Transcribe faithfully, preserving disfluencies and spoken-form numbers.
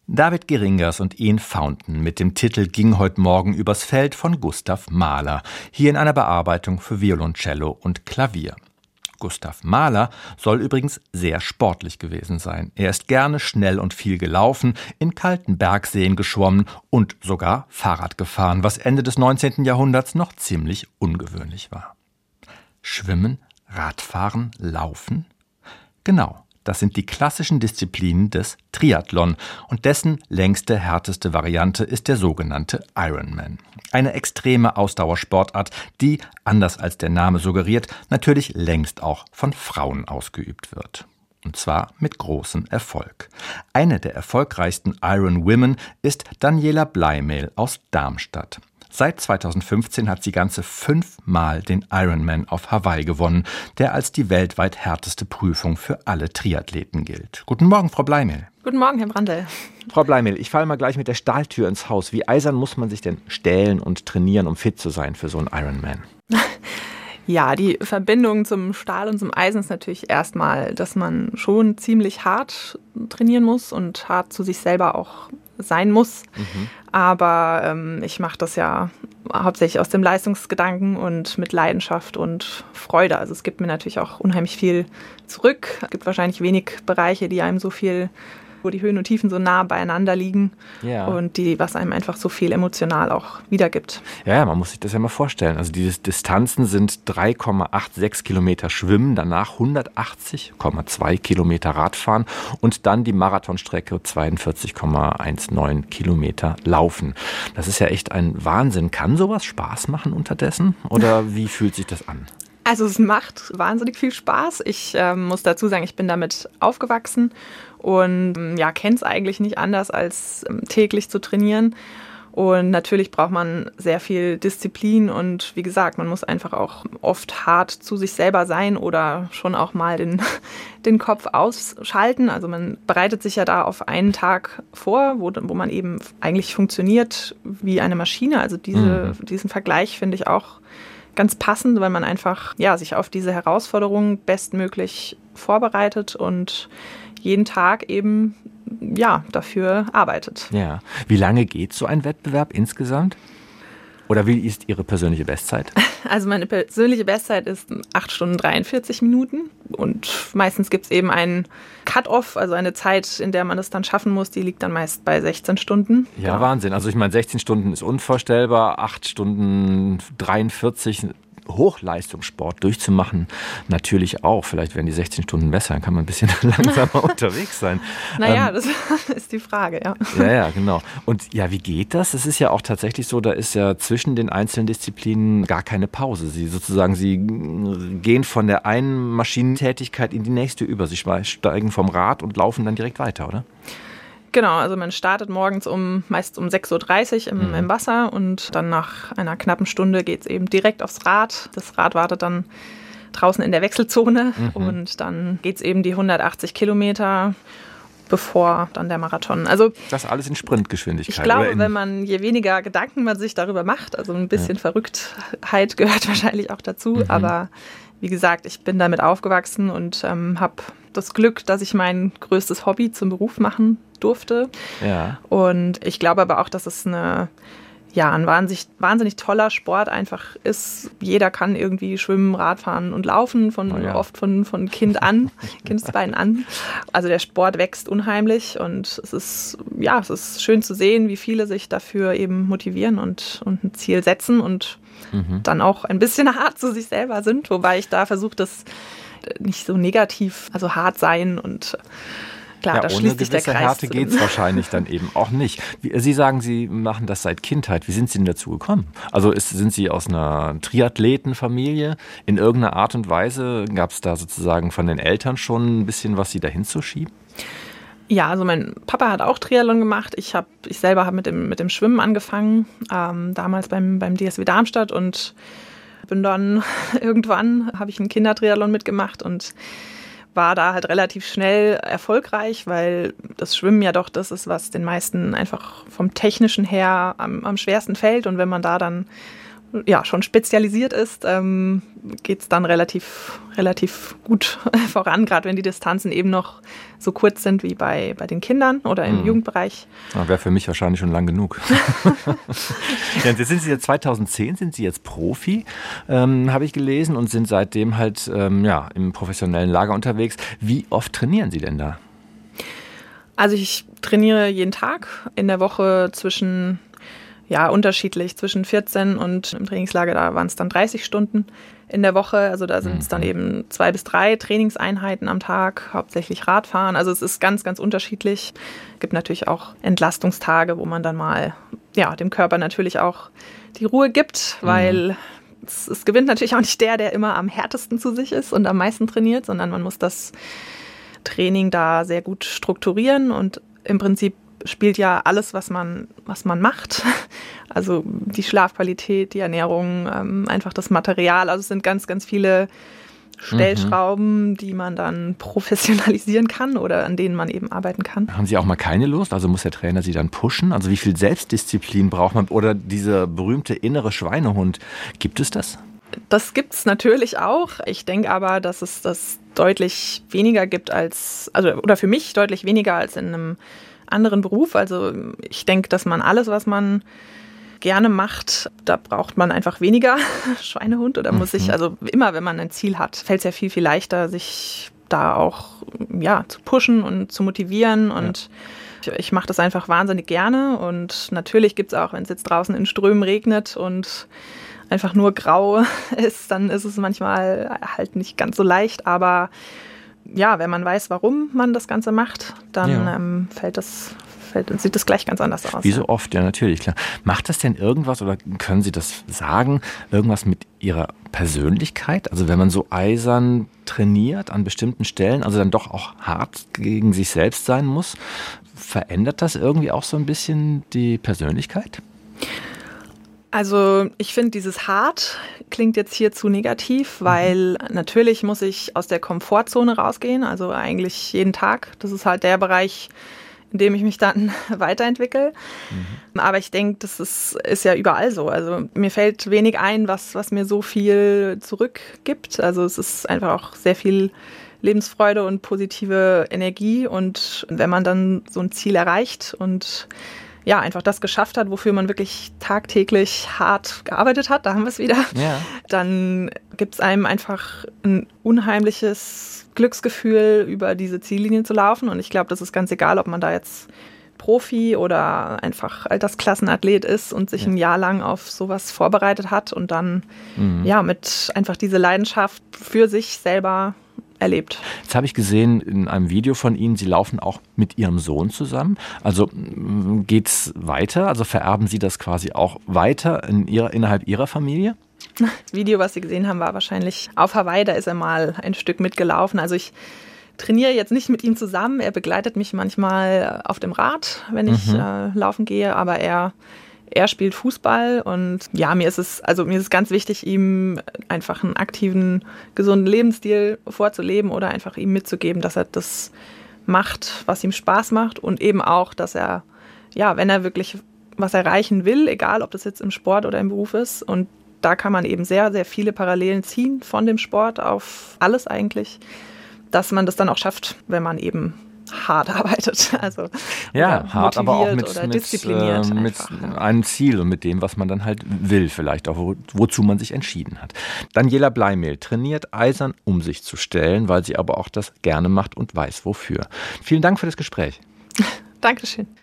David Geringers und Ian Fountain mit dem Titel »Ging heut Morgen übers Feld« von Gustav Mahler, hier in einer Bearbeitung für Violoncello und Klavier. Gustav Mahler soll übrigens sehr sportlich gewesen sein. Er ist gerne schnell und viel gelaufen, in kalten Bergseen geschwommen und sogar Fahrrad gefahren, was Ende des neunzehnten Jahrhunderts noch ziemlich ungewöhnlich war. Schwimmen, Radfahren, Laufen? Genau. Das sind die klassischen Disziplinen des Triathlon und dessen längste, härteste Variante ist der sogenannte Ironman. Eine extreme Ausdauersportart, die, anders als der Name suggeriert, natürlich längst auch von Frauen ausgeübt wird. Und zwar mit großem Erfolg. Eine der erfolgreichsten Iron Women ist Daniela Bleimehl aus Darmstadt. Seit zweitausendfünfzehn hat sie ganze fünfmal den Ironman auf Hawaii gewonnen, der als die weltweit härteste Prüfung für alle Triathleten gilt. Guten Morgen, Frau Bleimehl. Guten Morgen, Herr Brandl. Frau Bleimehl, ich falle mal gleich mit der Stahltür ins Haus. Wie eisern muss man sich denn stählen und trainieren, um fit zu sein für so einen Ironman? Ja, die Verbindung zum Stahl und zum Eisen ist natürlich erstmal, dass man schon ziemlich hart trainieren muss und hart zu sich selber auch sein muss. Mhm. Aber ähm, ich mache das ja hauptsächlich aus dem Leistungsgedanken und mit Leidenschaft und Freude. Also es gibt mir natürlich auch unheimlich viel zurück. Es gibt wahrscheinlich wenig Bereiche, die einem so viel, wo die Höhen und Tiefen so nah beieinander liegen, ja. Und die, was einem einfach so viel emotional auch wiedergibt. Ja, man muss sich das ja mal vorstellen. Also diese Distanzen sind drei Komma sechsundachtzig Kilometer Schwimmen, danach hundertachtzig Komma zwei Kilometer Radfahren und dann die Marathonstrecke zweiundvierzig Komma neunzehn Kilometer Laufen. Das ist ja echt ein Wahnsinn. Kann sowas Spaß machen unterdessen? Oder wie fühlt sich das an? Also es macht wahnsinnig viel Spaß. Ich äh, muss dazu sagen, ich bin damit aufgewachsen und ja, kenne es eigentlich nicht anders, als ähm, täglich zu trainieren. Und natürlich braucht man sehr viel Disziplin und wie gesagt, man muss einfach auch oft hart zu sich selber sein oder schon auch mal den, den Kopf ausschalten. Also man bereitet sich ja da auf einen Tag vor, wo, wo man eben eigentlich funktioniert wie eine Maschine. Also diese, mhm. diesen Vergleich finde ich auch ganz passend, weil man einfach ja, sich auf diese Herausforderung bestmöglich vorbereitet und jeden Tag eben ja, dafür arbeitet. Ja. Wie lange geht so ein Wettbewerb insgesamt? Oder wie ist Ihre persönliche Bestzeit? Also meine persönliche Bestzeit ist acht Stunden dreiundvierzig Minuten und meistens gibt es eben einen Cut-Off, also eine Zeit, in der man das dann schaffen muss, die liegt dann meist bei sechzehn Stunden. Ja, genau. Wahnsinn. Also ich meine, sechzehn Stunden ist unvorstellbar, acht Stunden dreiundvierzig Hochleistungssport durchzumachen, natürlich auch. Vielleicht werden die sechzehn Stunden besser, dann kann man ein bisschen langsamer unterwegs sein. Naja, ähm, das ist die Frage, ja. Ja, ja, genau. Und ja, wie geht das? Es ist ja auch tatsächlich so, da ist ja zwischen den einzelnen Disziplinen gar keine Pause. Sie sozusagen, Sie gehen von der einen Maschinentätigkeit in die nächste über. Sie steigen vom Rad und laufen dann direkt weiter, oder? Genau, also man startet morgens um meist um sechs Uhr dreißig im, mhm. im Wasser und dann nach einer knappen Stunde geht es eben direkt aufs Rad. Das Rad wartet dann draußen in der Wechselzone mhm. und dann geht es eben die hundertachtzig Kilometer, bevor dann der Marathon. Also das alles in Sprintgeschwindigkeit. Ich glaube, wenn man, je weniger Gedanken man sich darüber macht, also ein bisschen ja. Verrücktheit gehört wahrscheinlich auch dazu, mhm. aber wie gesagt, ich bin damit aufgewachsen und ähm, habe das Glück, dass ich mein größtes Hobby zum Beruf machen durfte. Ja. Und ich glaube aber auch, dass es eine, ja, ein wahnsinnig, wahnsinnig toller Sport einfach ist. Jeder kann irgendwie schwimmen, Radfahren und laufen, von, oh ja. oft von, von Kind an, Kindesbeinen an. Also der Sport wächst unheimlich und es ist, ja, es ist schön zu sehen, wie viele sich dafür eben motivieren und, und ein Ziel setzen und mhm. dann auch ein bisschen hart zu sich selber sind, wobei ich da versuche, das nicht so negativ, also hart sein und klar, ja, da schließt sich der Kreis. Ohne gewisse Härte geht es wahrscheinlich dann eben auch nicht. Wie, Sie sagen, Sie machen das seit Kindheit. Wie sind Sie denn dazu gekommen? Also ist, sind Sie aus einer Triathletenfamilie? In irgendeiner Art und Weise gab es da sozusagen von den Eltern schon ein bisschen was, Sie dahin zu schieben? Ja, also mein Papa hat auch Triathlon gemacht. Ich, hab, ich selber habe mit dem, mit dem Schwimmen angefangen, ähm, damals beim, beim D S W Darmstadt und bin dann irgendwann, habe ich einen Kindertriathlon mitgemacht und war da halt relativ schnell erfolgreich, weil das Schwimmen ja doch das ist, was den meisten einfach vom Technischen her am, am schwersten fällt. Und wenn man da dann ja, schon spezialisiert ist, ähm, geht es dann relativ, relativ gut voran, gerade wenn die Distanzen eben noch so kurz sind wie bei, bei den Kindern oder im mhm. Jugendbereich. Wäre für mich wahrscheinlich schon lang genug. Ja, jetzt sind Sie ja zweitausendzehn, sind Sie jetzt Profi, ähm, habe ich gelesen, und sind seitdem halt ähm, ja, im professionellen Lager unterwegs. Wie oft trainieren Sie denn da? Also ich trainiere jeden Tag in der Woche zwischen Ja, unterschiedlich, zwischen vierzehn und im Trainingslager, da waren es dann dreißig Stunden in der Woche. Also da sind es dann eben zwei bis drei Trainingseinheiten am Tag, hauptsächlich Radfahren. Also es ist ganz, ganz unterschiedlich. Es gibt natürlich auch Entlastungstage, wo man dann mal ja, dem Körper natürlich auch die Ruhe gibt, weil mhm. es, es gewinnt natürlich auch nicht der, der immer am härtesten zu sich ist und am meisten trainiert, sondern man muss das Training da sehr gut strukturieren und im Prinzip spielt ja alles, was man, was man macht. Also die Schlafqualität, die Ernährung, ähm, einfach das Material. Also es sind ganz, ganz viele Stellschrauben, mhm. die man dann professionalisieren kann oder an denen man eben arbeiten kann. Haben Sie auch mal keine Lust? Also muss der Trainer Sie dann pushen? Also wie viel Selbstdisziplin braucht man? Oder dieser berühmte innere Schweinehund, gibt es das? Das gibt es natürlich auch. Ich denke aber, dass es das deutlich weniger gibt als, also oder für mich deutlich weniger als in einem anderen Beruf. Also ich denke, dass man alles, was man gerne macht, da braucht man einfach weniger Schweinehund oder muss sich, also immer wenn man ein Ziel hat, fällt es ja viel, viel leichter, sich da auch ja, zu pushen und zu motivieren und ja. ich, ich mache das einfach wahnsinnig gerne und natürlich gibt es auch, wenn es jetzt draußen in Strömen regnet und einfach nur grau ist, dann ist es manchmal halt nicht ganz so leicht, aber ja, wenn man weiß, warum man das Ganze macht, dann ja. ähm, fällt das, fällt, sieht das gleich ganz anders aus. Wie so oft, ja, natürlich, klar. Macht das denn irgendwas oder können Sie das sagen, irgendwas mit Ihrer Persönlichkeit? Also wenn man so eisern trainiert an bestimmten Stellen, also dann doch auch hart gegen sich selbst sein muss, verändert das irgendwie auch so ein bisschen die Persönlichkeit? Also ich finde, dieses hart klingt jetzt hier zu negativ, weil mhm. natürlich muss ich aus der Komfortzone rausgehen, also eigentlich jeden Tag. Das ist halt der Bereich, in dem ich mich dann weiterentwickle. Mhm. Aber ich denke, das ist, ist ja überall so. Also mir fällt wenig ein, was, was mir so viel zurückgibt. Also es ist einfach auch sehr viel Lebensfreude und positive Energie. Und wenn man dann so ein Ziel erreicht und ja, einfach das geschafft hat, wofür man wirklich tagtäglich hart gearbeitet hat, da haben wir es wieder, ja. Dann gibt es einem einfach ein unheimliches Glücksgefühl, über diese Ziellinie zu laufen. Und ich glaube, das ist ganz egal, ob man da jetzt Profi oder einfach Altersklassenathlet ist und sich ja. ein Jahr lang auf sowas vorbereitet hat und dann mhm. ja mit einfach diese Leidenschaft für sich selber erlebt. Jetzt habe ich gesehen in einem Video von Ihnen, Sie laufen auch mit Ihrem Sohn zusammen. Also geht es weiter? Also vererben Sie das quasi auch weiter in ihrer, innerhalb Ihrer Familie? Das Video, was Sie gesehen haben, war wahrscheinlich auf Hawaii. Da ist er mal ein Stück mitgelaufen. Also ich trainiere jetzt nicht mit ihm zusammen. Er begleitet mich manchmal auf dem Rad, wenn ich mhm. äh, laufen gehe. Aber er Er spielt Fußball und ja, mir ist es, also mir ist es ganz wichtig, ihm einfach einen aktiven, gesunden Lebensstil vorzuleben oder einfach ihm mitzugeben, dass er das macht, was ihm Spaß macht und eben auch, dass er, ja, wenn er wirklich was erreichen will, egal ob das jetzt im Sport oder im Beruf ist, und da kann man eben sehr, sehr viele Parallelen ziehen von dem Sport auf alles eigentlich, dass man das dann auch schafft, wenn man eben hart arbeitet, also ja, hart, aber auch mit, oder mit, diszipliniert äh, mit einfach, einem Ziel und mit dem, was man dann halt will, vielleicht auch, wo, wozu man sich entschieden hat. Daniela Bleimehl trainiert eisern, um sich zu stellen, weil sie aber auch das gerne macht und weiß, wofür. Vielen Dank für das Gespräch. Dankeschön.